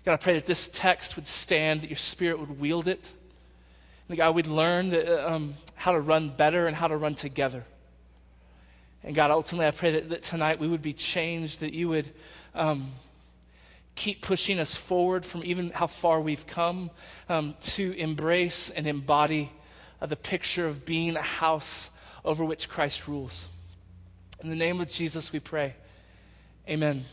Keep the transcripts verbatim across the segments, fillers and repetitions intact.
God, I pray that this text would stand, that your Spirit would wield it. And God, we'd learn that, um, how to run better and how to run together. And God, ultimately, I pray that, that tonight we would be changed, that you would um, keep pushing us forward from even how far we've come um, to embrace and embody uh, the picture of being a house over which Christ rules. In the name of Jesus, we pray. Amen.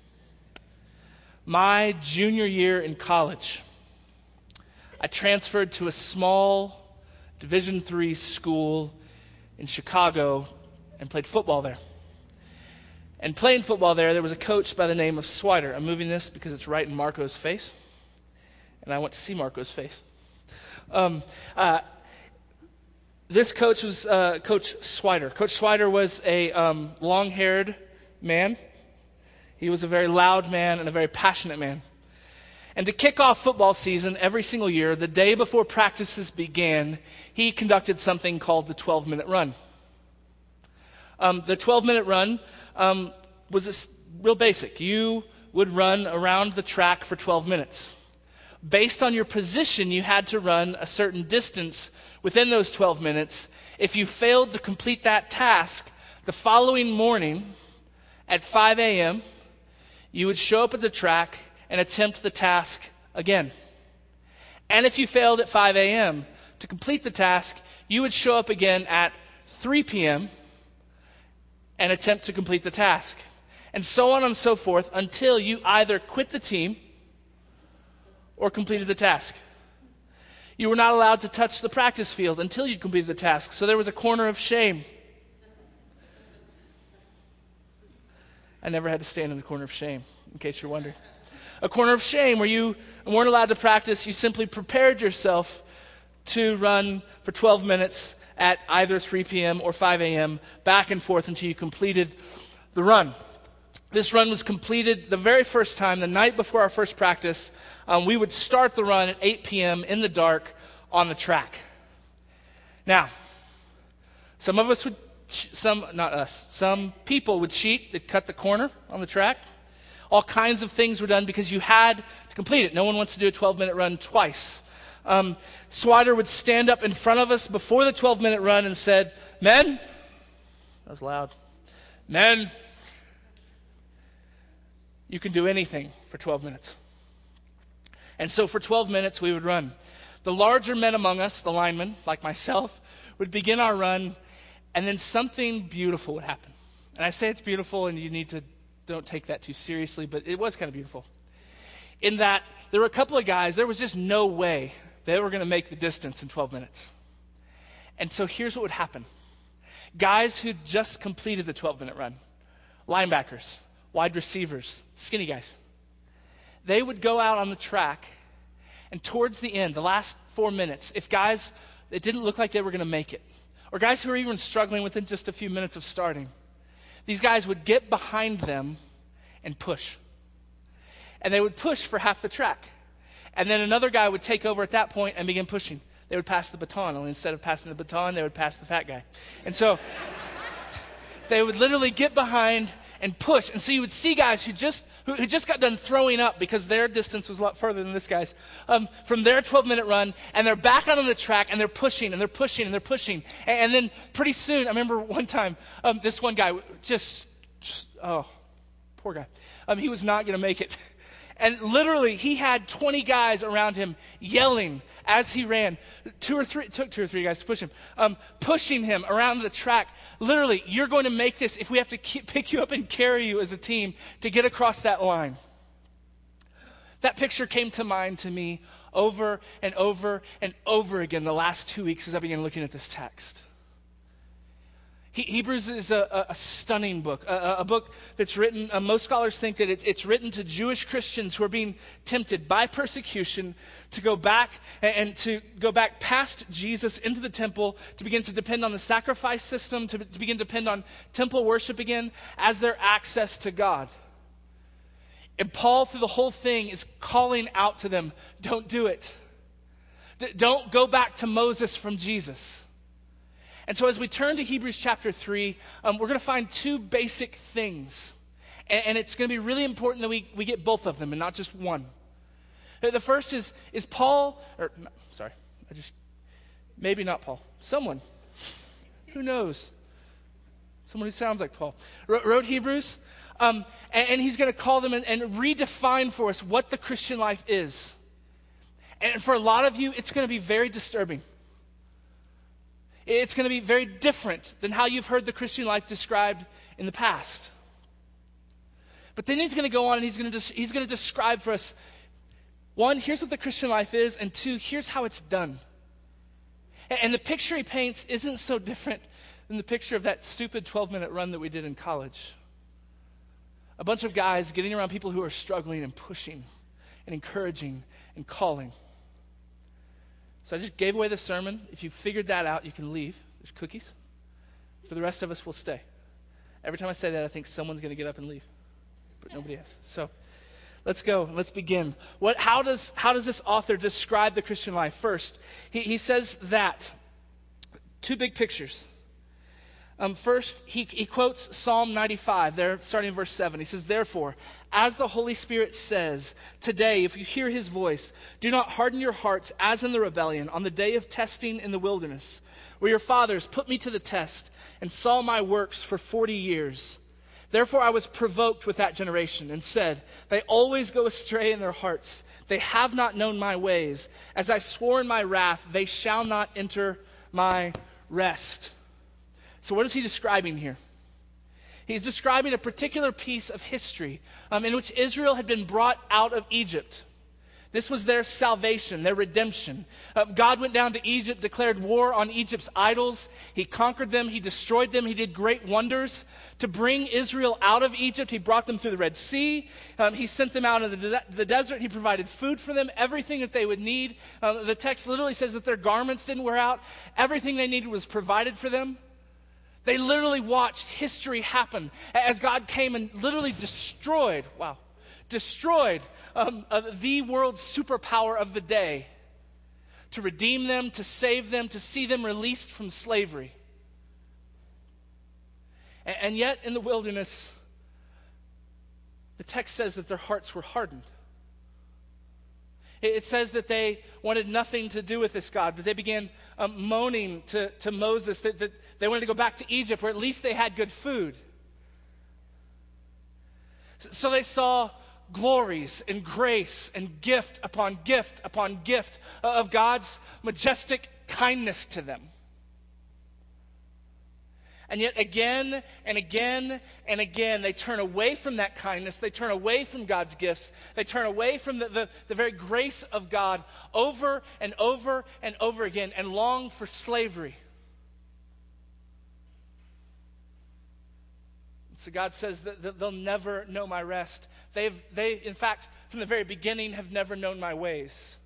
My junior year in college, I transferred to a small Division three school in Chicago and played football there. And playing football there, there was a coach by the name of Swider. I'm moving this because it's right in Marco's face, and I want to see Marco's face. Um, uh, this coach was uh, Coach Swider. Coach Swider was a um, long-haired man. He was a very loud man and a very passionate man. And to kick off football season every single year, the day before practices began, he conducted something called the twelve-minute run. Um, the twelve-minute run um, was a, real basic. You would run around the track for twelve minutes. Based on your position, you had to run a certain distance within those twelve minutes. If you failed to complete that task, the following morning at five a.m., you would show up at the track and attempt the task again. And if you failed at five a.m. to complete the task, you would show up again at three p.m. and attempt to complete the task. And so on and so forth until you either quit the team or completed the task. You were not allowed to touch the practice field until you completed the task. So there was a corner of shame. I never had to stand in the corner of shame, in case you're wondering. A corner of shame where you weren't allowed to practice. You simply prepared yourself to run for twelve minutes at either three p.m. or five a.m. back and forth until you completed the run. This run was completed the very first time, the night before our first practice. Um, we would start the run at eight p.m. in the dark on the track. Now, some of us would, some, not us, some people would cheat. They'd cut the corner on the track. All kinds of things were done because you had to complete it. No one wants to do a twelve-minute run twice. Um, Swider would stand up in front of us before the twelve-minute run and said, "Men," that was loud, "men, you can do anything for twelve minutes. And so for twelve minutes we would run. The larger men among us, the linemen, like myself, would begin our run, and then something beautiful would happen. And I say it's beautiful, and you need to don't take that too seriously, but it was kind of beautiful. In that there were a couple of guys, there was just no way they were going to make the distance in twelve minutes. And so here's what would happen. Guys who just completed the twelve-minute run, linebackers, wide receivers, skinny guys, they would go out on the track, and towards the end, the last four minutes, if guys, it didn't look like they were going to make it, or guys who were even struggling within just a few minutes of starting, these guys would get behind them and push. And they would push for half the track. And then another guy would take over at that point and begin pushing. They would pass the baton. Only instead of passing the baton, they would pass the fat guy. And so they would literally get behind and push. And so you would see guys who just who, who just got done throwing up because their distance was a lot further than this guy's um, from their twelve-minute run, and they're back out on the track, and they're pushing, and they're pushing, and they're pushing. And, and then pretty soon, I remember one time, um, this one guy just, just oh, poor guy. Um, he was not going to make it. And literally, he had twenty guys around him yelling as he ran. Two or three, it took two or three guys to push him, um, pushing him around the track. Literally, you're going to make this if we have to keep, pick you up and carry you as a team to get across that line. That picture came to mind to me over and over and over again the last two weeks as I began looking at this text. Hebrews is a, a stunning book, a, a book that's written, uh, most scholars think that it's, it's written to Jewish Christians who are being tempted by persecution to go back and, and to go back past Jesus into the temple, to begin to depend on the sacrifice system, to, to begin to depend on temple worship again as their access to God. And Paul, through the whole thing, is calling out to them, don't do it. D- don't go back to Moses from Jesus. And so as we turn to Hebrews chapter three, um, we're going to find two basic things. And, and it's going to be really important that we, we get both of them and not just one. The first is, is Paul, or no, sorry, I just, maybe not Paul, someone, who knows? Someone who sounds like Paul, wrote, wrote Hebrews, um, and, and he's going to call them and, and redefine for us what the Christian life is. And for a lot of you, it's going to be very disturbing. It's going to be very different than how you've heard the Christian life described in the past. But then he's going to go on and he's going to he's going to describe for us, one, here's what the Christian life is, and two, here's how it's done. And, and the picture he paints isn't so different than the picture of that stupid twelve-minute run that we did in college. A bunch of guys getting around people who are struggling and pushing and encouraging and calling. So I just gave away the sermon. If you figured that out, you can leave. There's cookies. For the rest of us, we'll stay. Every time I say that, I think someone's going to get up and leave. But nobody has. So let's go. Let's begin. What? How does how does this author describe the Christian life? First, he, he says that. Two big pictures. Um, first, he, he quotes Psalm ninety-five, there, starting in verse seven. He says, "Therefore, as the Holy Spirit says, today, if you hear his voice, do not harden your hearts as in the rebellion on the day of testing in the wilderness, where your fathers put me to the test and saw my works for forty years. Therefore I was provoked with that generation and said, they always go astray in their hearts. They have not known my ways. As I swore in my wrath, they shall not enter my rest." So what is he describing here? He's describing a particular piece of history um, in which Israel had been brought out of Egypt. This was their salvation, their redemption. Um, God went down to Egypt, declared war on Egypt's idols. He conquered them. He destroyed them. He did great wonders to bring Israel out of Egypt. He brought them through the Red Sea. Um, he sent them out into the, de- the desert. He provided food for them, everything that they would need. Um, the text literally says that their garments didn't wear out. Everything they needed was provided for them. They literally watched history happen as God came and literally destroyed, wow, destroyed um, uh, the world's superpower of the day to redeem them, to save them, to see them released from slavery. And, and yet in the wilderness, the text says that their hearts were hardened. It, it says that they wanted nothing to do with this God, that they began um, moaning to, to Moses that, that they wanted to go back to Egypt where at least they had good food. So they saw glories and grace and gift upon gift upon gift of God's majestic kindness to them. And yet again and again and again, they turn away from that kindness. They turn away from God's gifts. They turn away from the, the, the very grace of God over and over and over again and long for slavery. So God says that, that they'll never know my rest. They've, they, in fact, from the very beginning have never known my ways.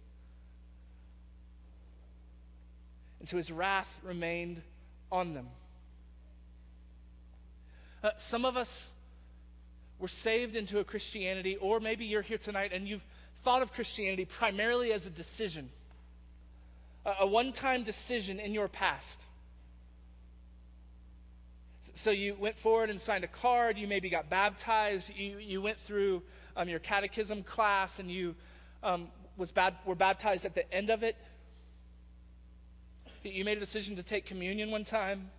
And so his wrath remained on them. Uh, some of us were saved into a Christianity, or maybe you're here tonight and you've thought of Christianity primarily as a decision, a, a one-time decision in your past. So you went forward and signed a card, you maybe got baptized, you, you went through um, your catechism class, and you um, was bab- were baptized at the end of it. You made a decision to take communion one time.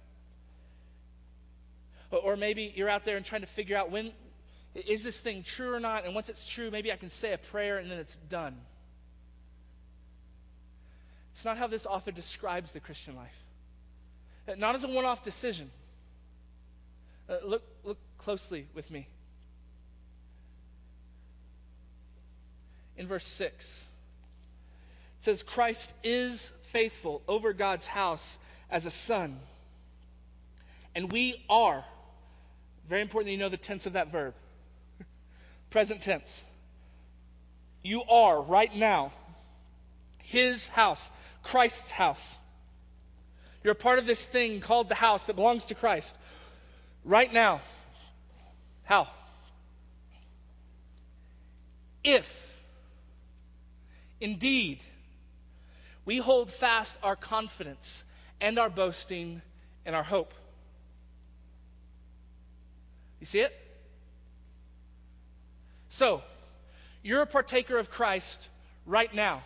Or maybe you're out there and trying to figure out, when is this thing true or not? And once it's true, maybe I can say a prayer and then it's done. It's not how this author describes the Christian life. Not as a one-off decision. Uh, look, look closely with me. In verse six, it says, Christ is faithful over God's house as a son. And we are. Very important that you know the tense of that verb. Present tense. You are right now his house, Christ's house. You're a part of this thing called the house that belongs to Christ. Right now. How? If, indeed, we hold fast our confidence and our boasting and our hope. You see it? So, you're a partaker of Christ right now,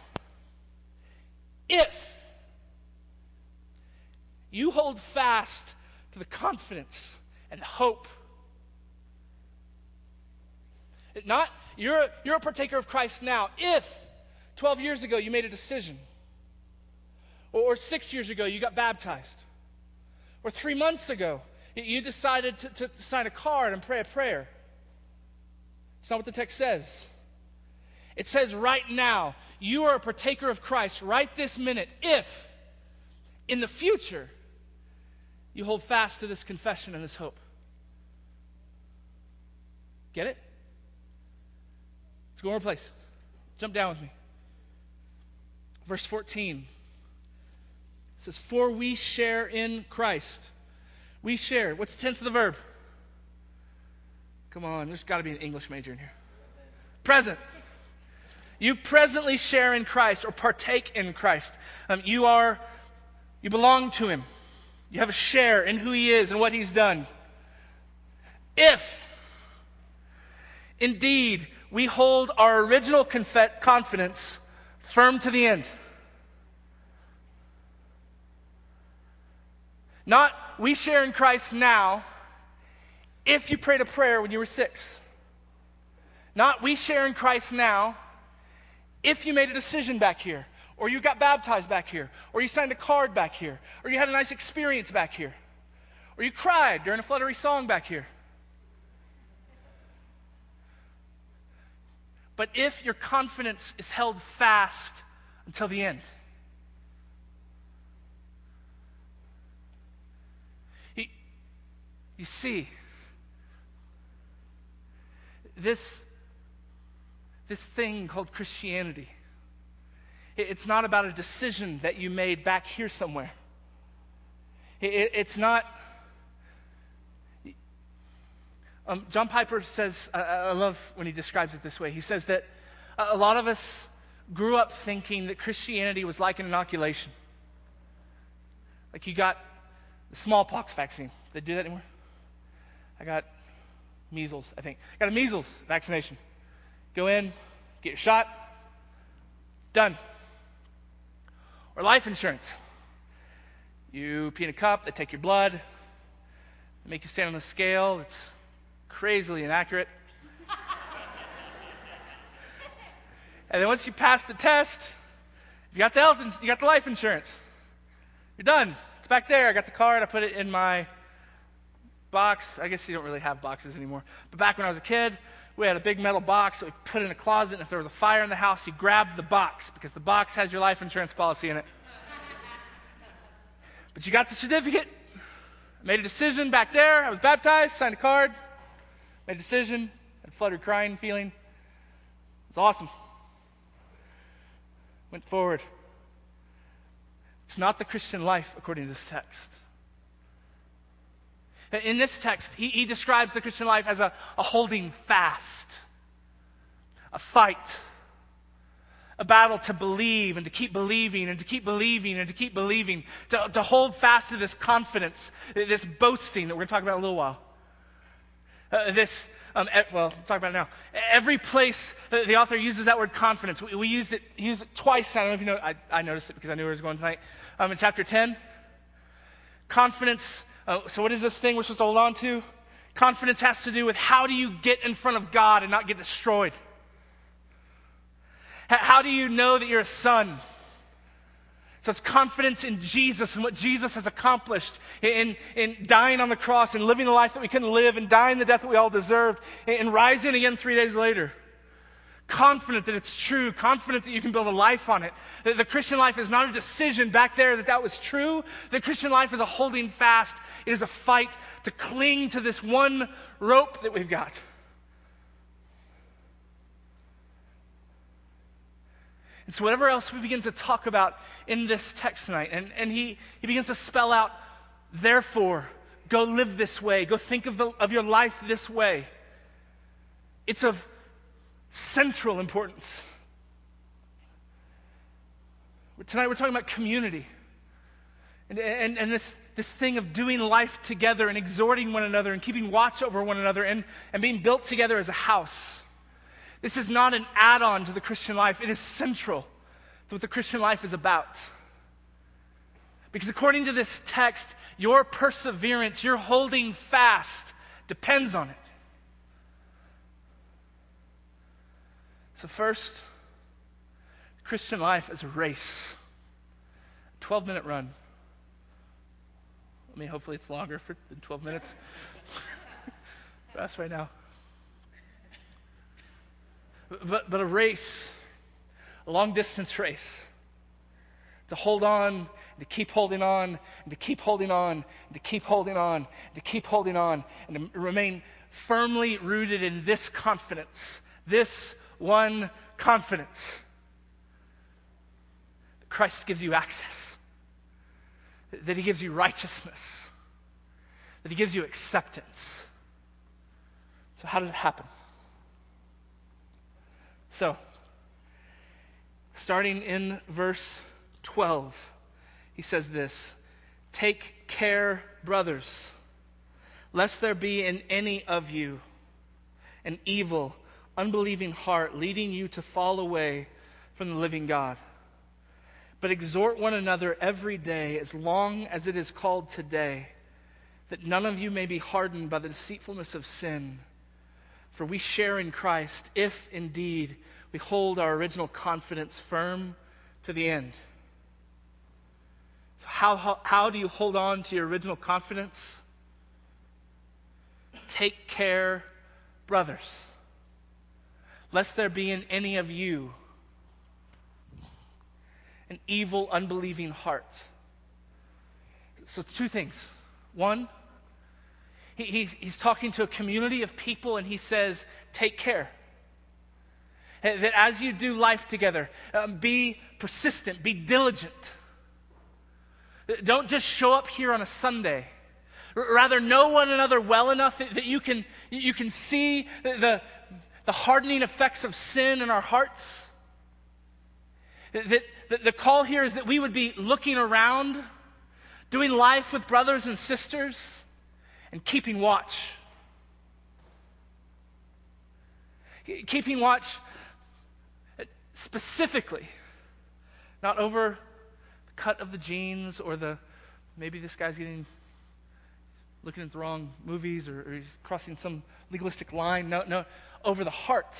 if you hold fast to the confidence and hope, not you're, you're a partaker of Christ now, if twelve years ago you made a decision, or, or six years ago you got baptized, or three months ago you decided to, to sign a card and pray a prayer. It's not what the text says. It says right now, you are a partaker of Christ right this minute, if in the future you hold fast to this confession and this hope. Get it? Let's go one more place. Jump down with me. Verse fourteen. It says, for we share in Christ. We share. What's the tense of the verb? Come on, there's got to be an English major in here. Present. You presently share in Christ or partake in Christ. Um, you are, you belong to Him. You have a share in who He is and what He's done. If, indeed, we hold our original conf- confidence firm to the end. Not, we share in Christ now, if you prayed a prayer when you were six. Not, we share in Christ now, if you made a decision back here, or you got baptized back here, or you signed a card back here, or you had a nice experience back here, or you cried during a fluttery song back here. But if your confidence is held fast until the end. You, you see, this, this thing called Christianity, it, it's not about a decision that you made back here somewhere. It, it, it's not... Um, John Piper says, I, I love when he describes it this way. He says that a lot of us grew up thinking that Christianity was like an inoculation. Like you got the smallpox vaccine. They do that anymore? I got measles, I think. I got a measles vaccination. Go in, get your shot, done. Or life insurance. You pee in a cup, they take your blood, they make you stand on the scale. It's crazily inaccurate. And then once you pass the test, you got the health, ins- you got the life insurance. You're done. It's back there. I got the card. I put it in my box. I guess you don't really have boxes anymore. But back when I was a kid, we had a big metal box that we put in a closet. And if there was a fire in the house, you grabbed the box because the box has your life insurance policy in it. But you got the certificate. Made a decision back there. I was baptized, signed a card. Made a decision, had a fluttered crying feeling. It was awesome. Went forward. It's not the Christian life according to this text. In this text, he, he describes the Christian life as a, a holding fast, a fight, a battle to believe and to keep believing and to keep believing and to keep believing, to, to hold fast to this confidence, this boasting that we're going to talk about in a little while. Uh, this, um, e- well, we'll talk about it now. Every place uh, the author uses that word confidence, we, we used it, he used it twice. I don't know if you know, I, I noticed it because I knew where it was going tonight. Um, in chapter ten, confidence, uh, so what is this thing we're supposed to hold on to? Confidence has to do with how do you get in front of God and not get destroyed? H- how do you know that you're a son? So it's confidence in Jesus and what Jesus has accomplished in, in dying on the cross and living the life that we couldn't live and dying the death that we all deserved and rising again three days later. Confident that it's true. Confident that you can build a life on it. The, the Christian life is not a decision back there that that was true. The Christian life is a holding fast. It is a fight to cling to this one rope that we've got. And so whatever else we begin to talk about in this text tonight, and, and he, he begins to spell out, therefore, go live this way. Go think of, the, of your life this way. It's of central importance. Tonight we're talking about community. And, and, and this, this thing of doing life together and exhorting one another and keeping watch over one another and, and being built together as a house. This is not an add-on to the Christian life. It is central to what the Christian life is about. Because according to this text, your perseverance, your holding fast, depends on it. So first, Christian life is a race. A twelve-minute run. I mean, hopefully it's longer for, than twelve minutes for us right now. But, but a race, a long-distance race, to hold on, and to keep holding on, and to keep holding on, and to keep holding on, and to keep holding on, and to remain firmly rooted in this confidence, this one confidence. That Christ gives you access, that he gives you righteousness, that he gives you acceptance. So how does it happen? So, starting in verse twelve, he says this: "Take care, brothers, lest there be in any of you an evil, unbelieving heart leading you to fall away from the living God. But exhort one another every day, as long as it is called today, that none of you may be hardened by the deceitfulness of sin. For we share in Christ, if indeed we hold our original confidence firm to the end." So how, how, how do you hold on to your original confidence? Take care, brothers, lest there be in any of you an evil, unbelieving heart. So two things. One, he, he's, he's talking to a community of people and he says, take care. That as you do life together, um, be persistent, be diligent. Don't just show up here on a Sunday. R- rather, know one another well enough that, that you can you can see the, the the hardening effects of sin in our hearts. That, that the call here is that we would be looking around, doing life with brothers and sisters, and keeping watch. Keeping watch specifically, not over the cut of the jeans or the, maybe this guy's getting, looking at the wrong movies or, or he's crossing some legalistic line. No, no, over the heart.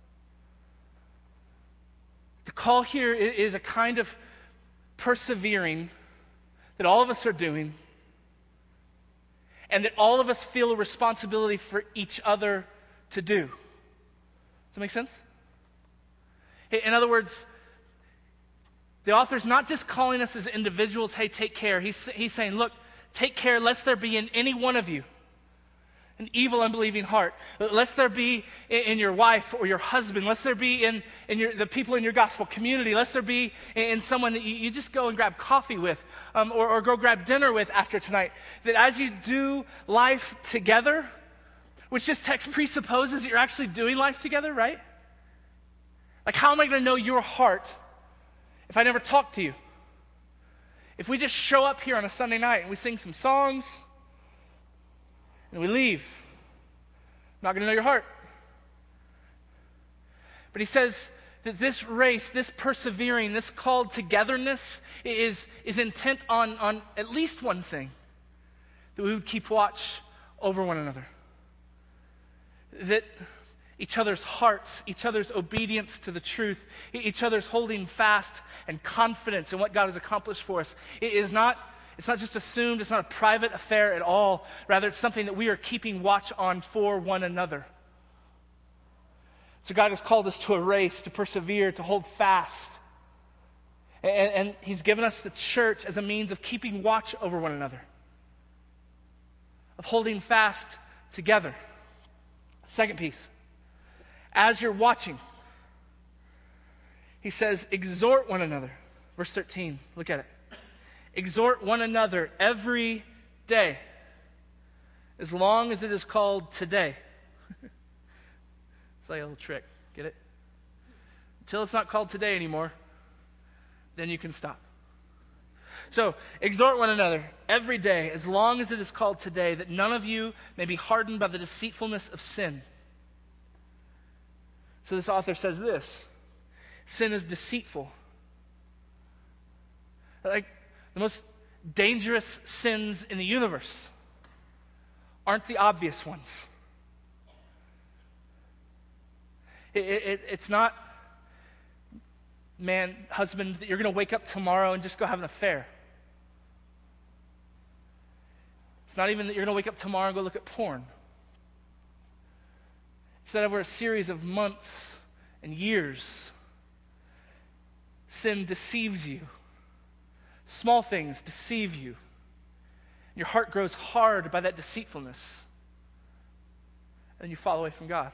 The call here is a kind of persevering that all of us are doing, and that all of us feel a responsibility for each other to do. Does that make sense? In other words, the author's not just calling us as individuals, hey, take care. He's, he's saying, look, take care lest there be in any one of you an evil, unbelieving heart. Lest there be in, in your wife or your husband. Lest there be in, in your, the people in your gospel community. Lest there be in, in someone that you, you just go and grab coffee with um, or, or go grab dinner with after tonight. That as you do life together, which this text presupposes that you're actually doing life together, right? Like, how am I going to know your heart if I never talk to you? If we just show up here on a Sunday night and we sing some songs and we leave, I'm not going to know your heart. But he says that this race, this persevering, this called togetherness is, is intent on, on at least one thing: that we would keep watch over one another. That each other's hearts, each other's obedience to the truth, each other's holding fast and confidence in what God has accomplished for us. It is not, it's not just assumed, it's not a private affair at all. Rather, it's something that we are keeping watch on for one another. So God has called us to a race, to persevere, to hold fast. And, and He's given us the church as a means of keeping watch over one another, of holding fast together. Second piece. As you're watching, he says, exhort one another. Verse thirteen, look at it. Exhort one another every day, as long as it is called today. It's like a little trick. Get it? Until it's not called today anymore, then you can stop. So, exhort one another every day, as long as it is called today, that none of you may be hardened by the deceitfulness of sin. So this author says this: sin is deceitful. Like the most dangerous sins in the universe aren't the obvious ones. It, it, it's not, man, husband, that you're going to wake up tomorrow and just go have an affair. It's not even that you're going to wake up tomorrow and go look at porn. It's that over a series of months and years, sin deceives you. Small things deceive you. Your heart grows hard by that deceitfulness. And you fall away from God.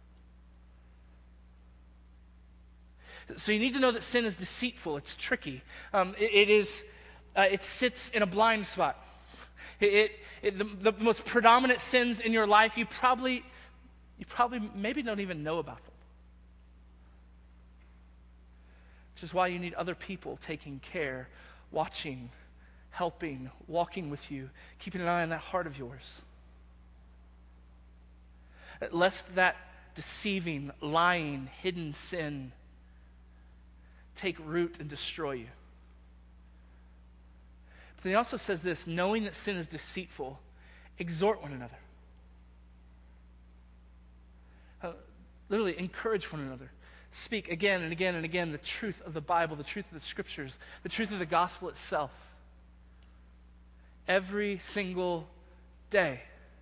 So you need to know that sin is deceitful. It's tricky. Um, it, it is. Uh, it sits in a blind spot. It, it, it the, the most predominant sins in your life, you probably, you probably maybe don't even know about them. Which is why you need other people taking care, watching, helping, walking with you, keeping an eye on that heart of yours. Lest that deceiving, lying, hidden sin take root and destroy you. But then he also says this: knowing that sin is deceitful, exhort one another. Uh, literally, encourage one another. Speak again and again and again the truth of the Bible, the truth of the Scriptures, the truth of the gospel itself. Every single day.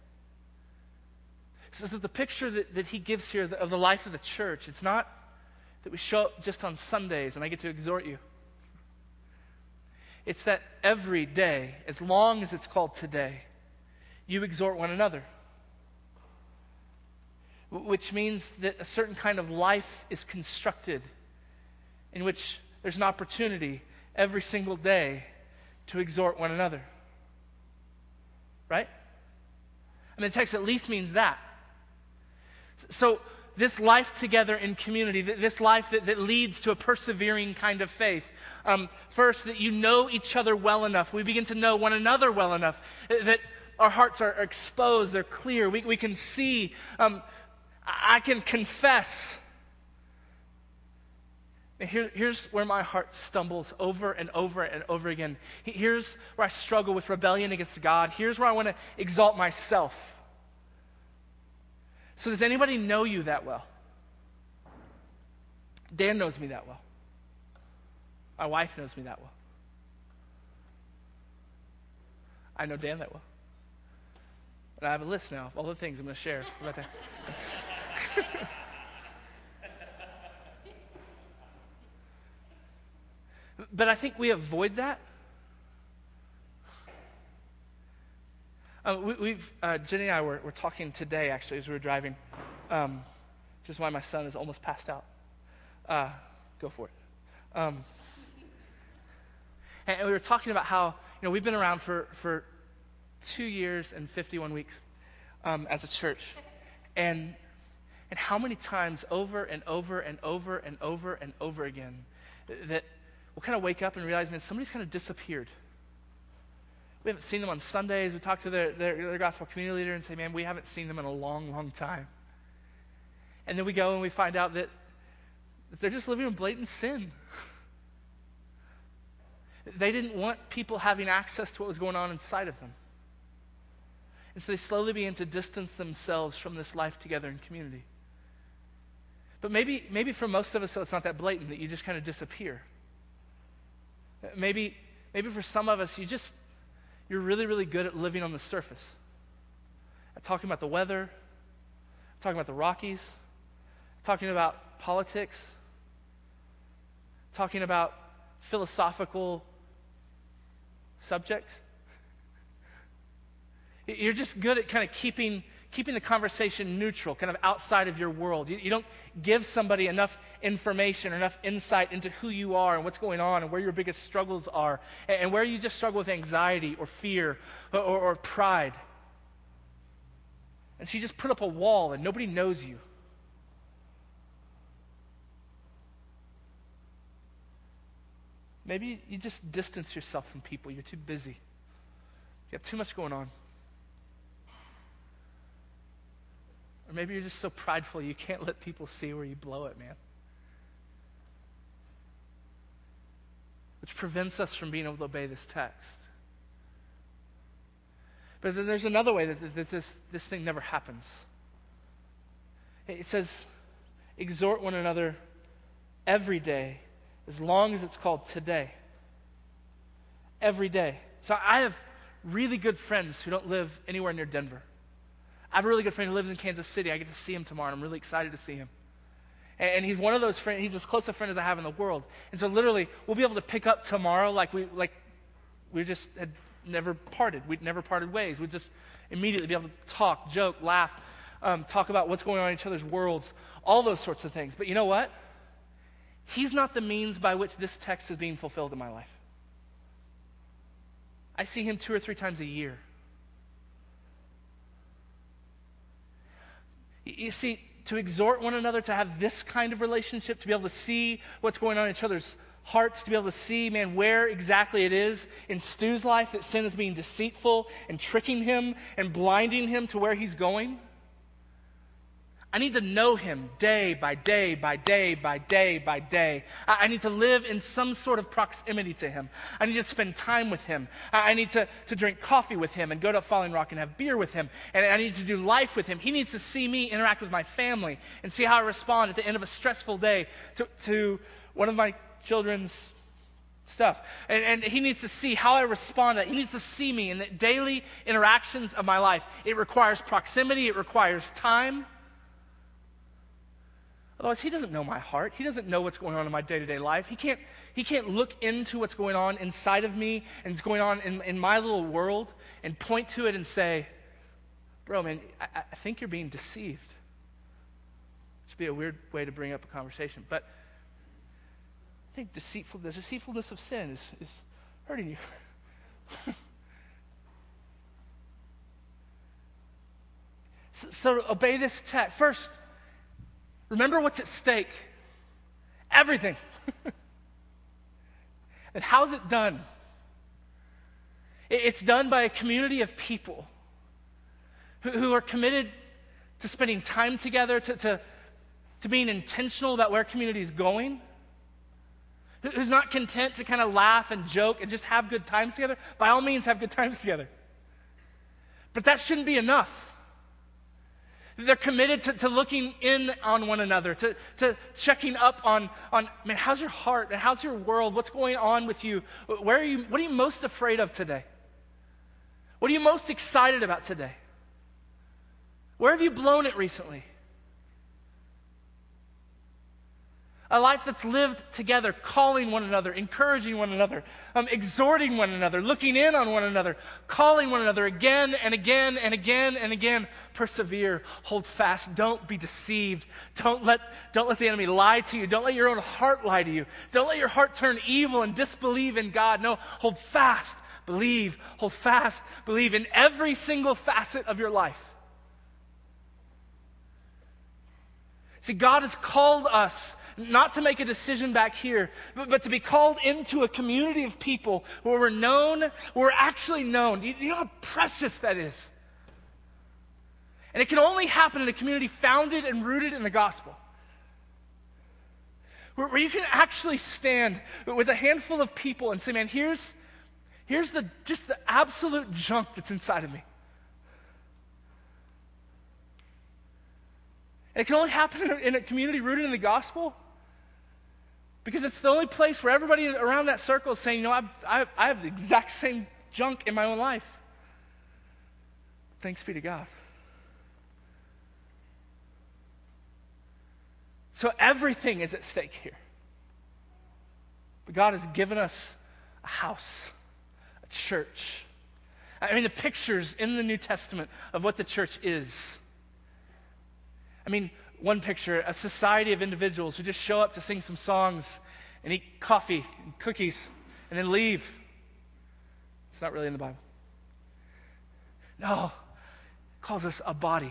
So that the picture that, that he gives here of the life of the church, it's not that we show up just on Sundays and I get to exhort you. It's that every day, as long as it's called today, you exhort one another. Which means that a certain kind of life is constructed in which there's an opportunity every single day to exhort one another. Right? I mean, the text at least means that. So this life together in community, this life that, that leads to a persevering kind of faith. Um, first, that you know each other well enough. We begin to know one another well enough. That our hearts are exposed, they're clear. We, we can see, um, I can confess. Here, here's where my heart stumbles over and over and over again. Here's where I struggle with rebellion against God. Here's where I want to exalt myself. So does anybody know you that well? Dan knows me that well. My wife knows me that well. I know Dan that well. And I have a list now of all the things I'm going to share about that. But I think we avoid that. Uh, we, we've uh, Jenny and I were, were talking today, actually, as we were driving, um, which is why my son is almost passed out. Uh, go for it. Um, and, and we were talking about how, you know, we've been around for, for two years and fifty-one weeks um, as a church, and and how many times over and over and over and over and over again that we'll kind of wake up and realize, man, somebody's kind of disappeared. We haven't seen them on Sundays. We talk to their, their, their gospel community leader and say, man, we haven't seen them in a long, long time. And then we go and we find out that, that they're just living in blatant sin. They didn't want people having access to what was going on inside of them. And so they slowly begin to distance themselves from this life together in community. But maybe, maybe for most of us, so it's not that blatant, that you just kind of disappear. Maybe, maybe for some of us, you just... You're really, really good at living on the surface. At talking about the weather, talking about the Rockies, talking about politics, talking about philosophical subjects. You're just good at kind of keeping keeping the conversation neutral, kind of outside of your world. You, you don't give somebody enough information or enough insight into who you are and what's going on and where your biggest struggles are and, and where you just struggle with anxiety or fear or, or, or pride. And so you just put up a wall and nobody knows you. Maybe you just distance yourself from people. You're too busy. You have too much going on. Or maybe you're just so prideful you can't let people see where you blow it, man. Which prevents us from being able to obey this text. But then there's another way that this, this thing never happens. It says, exhort one another every day, as long as it's called today. Every day. So I have really good friends who don't live anywhere near Denver. I have a really good friend who lives in Kansas City. I get to see him tomorrow, and I'm really excited to see him. And, and he's one of those friends, he's as close a friend as I have in the world. And so literally, we'll be able to pick up tomorrow like we like we just had never parted. We'd never parted ways. We'd just immediately be able to talk, joke, laugh, um, talk about what's going on in each other's worlds, all those sorts of things. But you know what? He's not the means by which this text is being fulfilled in my life. I see him two or three times a year. You see, to exhort one another to have this kind of relationship, to be able to see what's going on in each other's hearts, to be able to see, man, where exactly it is in Stu's life that sin is being deceitful and tricking him and blinding him to where he's going. I need to know him day by day by day by day by day. I, I need to live in some sort of proximity to him. I need to spend time with him. I, I need to, to drink coffee with him and go to Falling Rock and have beer with him. And I need to do life with him. He needs to see me interact with my family and see how I respond at the end of a stressful day to, to one of my children's stuff. And, and he needs to see how I respond to that. He needs to see me in the daily interactions of my life. It requires proximity. It requires time. Otherwise, he doesn't know my heart. He doesn't know what's going on in my day-to-day life. He can't, he can't look into what's going on inside of me and what's going on in, in my little world and point to it and say, bro, man, I, I think you're being deceived. Which would be a weird way to bring up a conversation. But I think deceitful, the deceitfulness of sin is, is hurting you. so, so obey this text. First, remember what's at stake. Everything. And how's it done? It's done by a community of people who, who are committed to spending time together, to, to, to being intentional about where community is going, who's not content to kind of laugh and joke and just have good times together. By all means, have good times together. But that shouldn't be enough. They're committed to, to looking in on one another, to, to checking up on, on, man, how's your heart? And how's your world? What's going on with you? Where are you? What are you most afraid of today? What are you most excited about today? Where have you blown it recently? A life that's lived together, calling one another, encouraging one another, um, exhorting one another, looking in on one another, calling one another again and again and again and again. Persevere, hold fast, don't be deceived. Don't let, don't let the enemy lie to you. Don't let your own heart lie to you. Don't let your heart turn evil and disbelieve in God. No, hold fast, believe, hold fast, believe in every single facet of your life. See, God has called us not to make a decision back here, but, but to be called into a community of people where we're known, where we're actually known. You, you know how precious that is? And it can only happen in a community founded and rooted in the gospel. Where, where you can actually stand with a handful of people and say, man, here's, here's the just the absolute junk that's inside of me. And it can only happen in a, in a community rooted in the gospel because it's the only place where everybody around that circle is saying, you know, I, I, I have the exact same junk in my own life. Thanks be to God. So everything is at stake here. But God has given us a house, a church. I mean, the pictures in the New Testament of what the church is. I mean, one picture, a society of individuals who just show up to sing some songs and eat coffee and cookies and then leave. It's not really in the Bible. No, it calls us a body.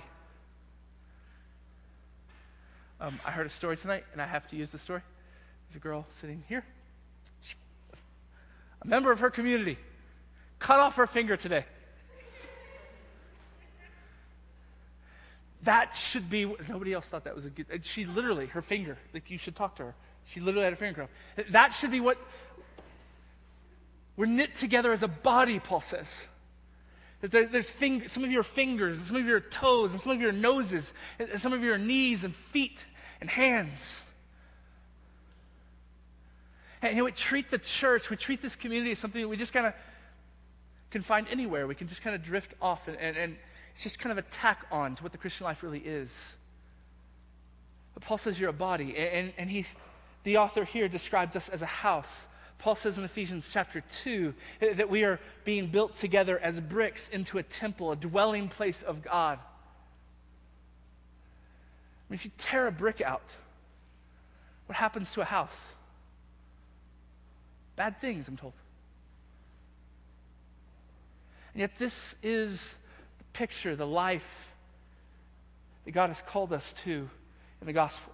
Um, I heard a story tonight, and I have to use the story. There's a girl sitting here. She, a member of her community cut off her finger today. That should be, nobody else thought that was a good, she literally, her finger, like you should talk to her. She literally had a finger growth. That should be what, we're knit together as a body, Paul says. That there, there's fing, some of your fingers, and some of your toes, and some of your noses, and some of your knees and feet and hands. And you know, we treat the church, we treat this community as something that we just kind of can find anywhere. We can just kind of drift off, and, and, and it's just kind of a tack on to what the Christian life really is. But Paul says you're a body, and, and he's, the author here describes us as a house. Paul says in Ephesians chapter two that we are being built together as bricks into a temple, a dwelling place of God. I mean, if you tear a brick out, what happens to a house? Bad things, I'm told. And yet this is the picture, the life that God has called us to in the gospel.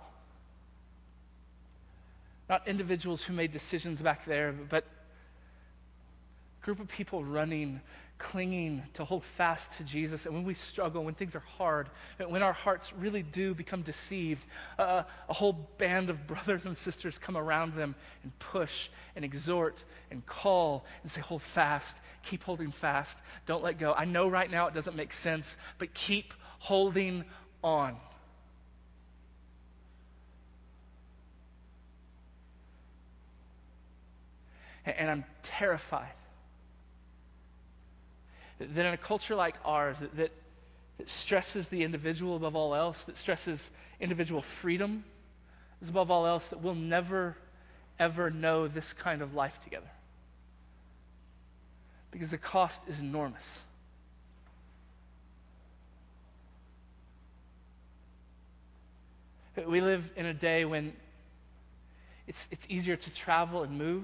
Not individuals who made decisions back there, but a group of people running, clinging to hold fast to Jesus. And when we struggle, when things are hard, when our hearts really do become deceived, uh, a whole band of brothers and sisters come around them and push and exhort and call and say, hold fast, keep holding fast, don't let go. I know right now it doesn't make sense, but keep holding on. And I'm terrified that in a culture like ours that, that, that stresses the individual above all else, that stresses individual freedom as above all else, that we'll never, ever know this kind of life together. Because the cost is enormous. We live in a day when it's, it's easier to travel and move.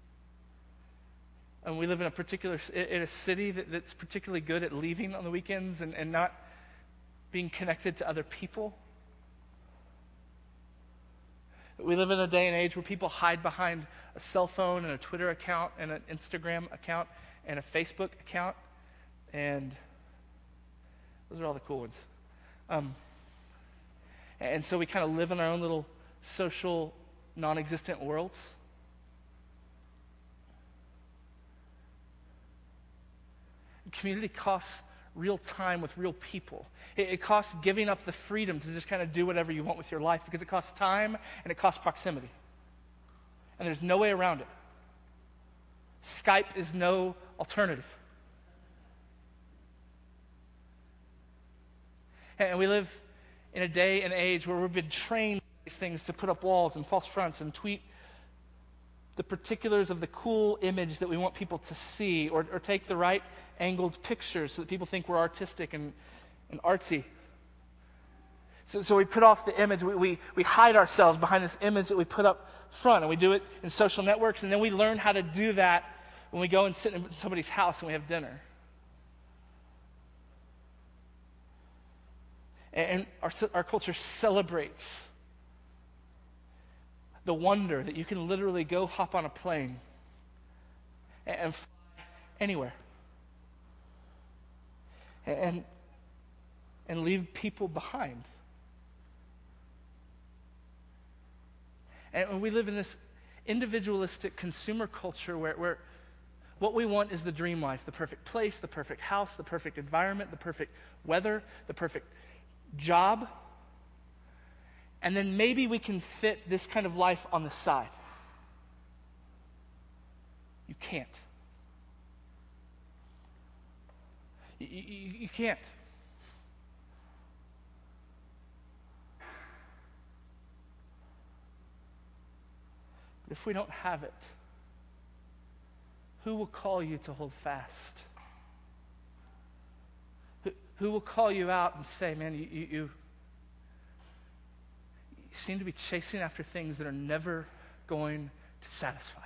And we live in a particular, in a city that, that's particularly good at leaving on the weekends and, and not being connected to other people. We live in a day and age where people hide behind a cell phone and a Twitter account and an Instagram account and a Facebook account. And those are all the cool ones. Um, and so we kind of live in our own little social, non-existent worlds. Community costs real time with real people. It, it costs giving up the freedom to just kind of do whatever you want with your life because it costs time and it costs proximity. And there's no way around it. Skype is no alternative. And we live in a day and age where we've been trained these things to put up walls and false fronts and tweet the particulars of the cool image that we want people to see, or, or take the right angled pictures so that people think we're artistic and, and artsy. So, so we put off the image, we, we, we hide ourselves behind this image that we put up front, and we do it in social networks, and then we learn how to do that when we go and sit in somebody's house and we have dinner. And, and our, our culture celebrates the wonder that you can literally go hop on a plane and, and fly anywhere and and leave people behind. And we live in this individualistic consumer culture where, where what we want is the dream life, the perfect place, the perfect house, the perfect environment, the perfect weather, the perfect job. And then maybe we can fit this kind of life on the side. You can't. You, you, you can't. But if we don't have it, who will call you to hold fast? Who, who will call you out and say, man, you, you, you You seem to be chasing after things that are never going to satisfy.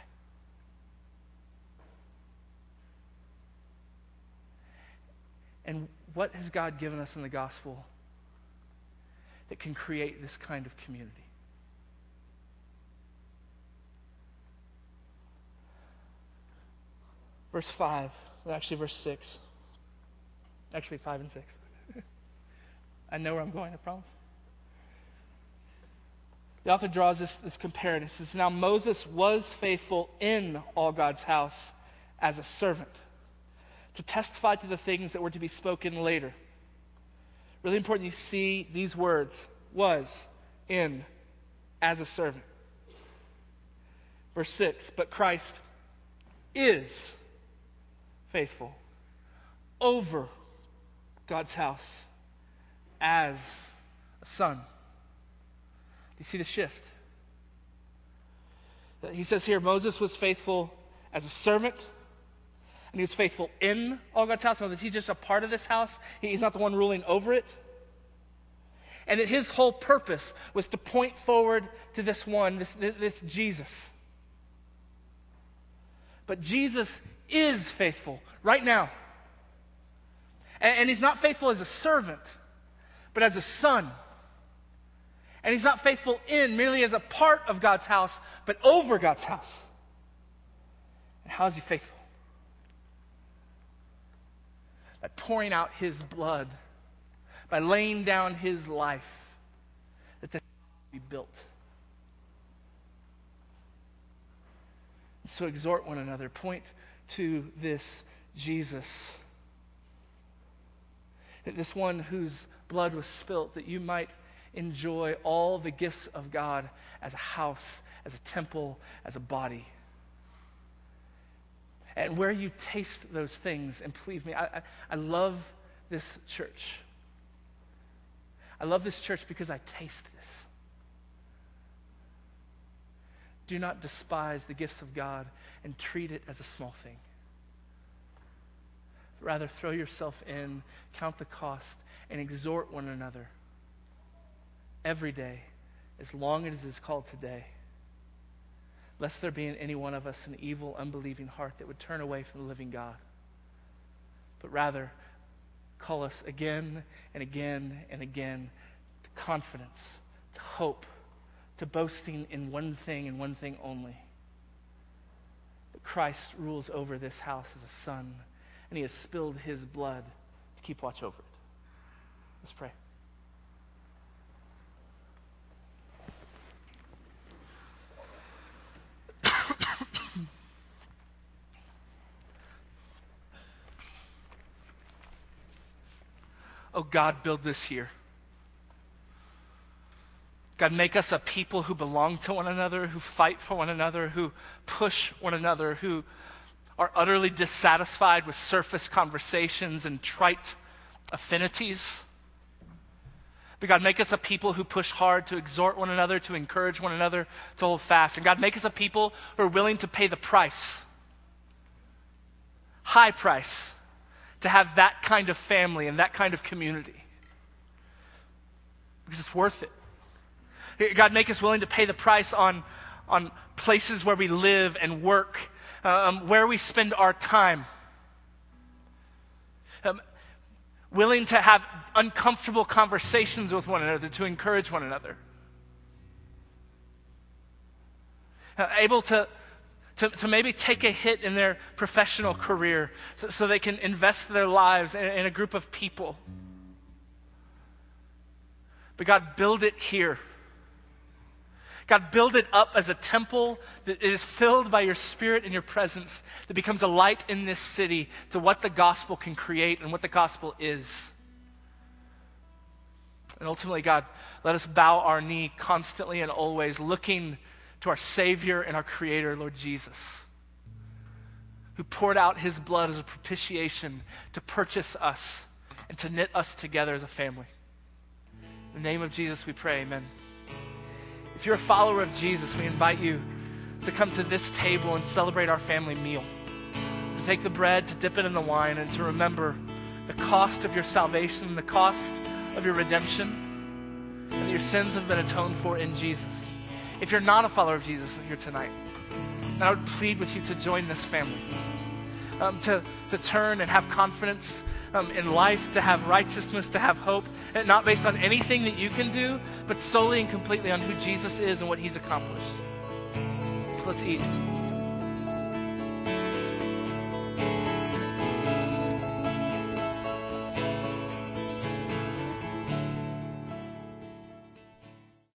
And what has God given us in the gospel that can create this kind of community? Verse five, actually verse six. Actually five and six. I know where I'm going, I promise. The author draws this, this comparison. It says, now Moses was faithful in all God's house as a servant to testify to the things that were to be spoken later. Really important you see these words, was, in, as a servant. Verse six, but Christ is faithful over God's house as a son. Do you see the shift? He says here, Moses was faithful as a servant, and he was faithful in all God's house. In other words, he's just a part of this house. He's not the one ruling over it. And that his whole purpose was to point forward to this one, this, this Jesus. But Jesus is faithful right now. And, and he's not faithful as a servant, but as a son. And he's not faithful in merely as a part of God's house, but over God's house. And how is he faithful? By pouring out his blood, by laying down his life, that the house be built. So exhort one another, point to this Jesus, this one whose blood was spilt, that you might enjoy all the gifts of God as a house, as a temple, as a body. And where you taste those things, and believe me, I, I, I love this church. I love this church because I taste this. Do not despise the gifts of God and treat it as a small thing. Rather, throw yourself in, count the cost, and exhort one another every day, as long as it is called today, lest there be in any one of us an evil, unbelieving heart that would turn away from the living God. But rather, call us again and again and again to confidence, to hope, to boasting in one thing and one thing only. That Christ rules over this house as a son, and he has spilled his blood to keep watch over it. Let's pray. Oh God, build this here. God, make us a people who belong to one another, who fight for one another, who push one another, who are utterly dissatisfied with surface conversations and trite affinities. But God, make us a people who push hard to exhort one another, to encourage one another, to hold fast. And God, make us a people who are willing to pay the price, high price, to have that kind of family and that kind of community. Because it's worth it. God, make us willing to pay the price on, on places where we live and work, um, where we spend our time. Um, willing to have uncomfortable conversations with one another, to encourage one another. Uh, able to, to, to maybe take a hit in their professional career so, so they can invest their lives in, in a group of people. But God, build it here. God, build it up as a temple that is filled by your Spirit and your presence, that becomes a light in this city to what the gospel can create and what the gospel is. And ultimately, God, let us bow our knee constantly and always, looking to our Savior and our Creator, Lord Jesus, who poured out his blood as a propitiation to purchase us and to knit us together as a family. In the name of Jesus we pray, amen. If you're a follower of Jesus, we invite you to come to this table and celebrate our family meal. To take the bread, to dip it in the wine, and to remember the cost of your salvation, the cost of your redemption, and that your sins have been atoned for in Jesus. If you're not a follower of Jesus here tonight, then I would plead with you to join this family. Um, to, to turn and have confidence um, in life, to have righteousness, to have hope, and not based on anything that you can do, but solely and completely on who Jesus is and what he's accomplished. So let's eat.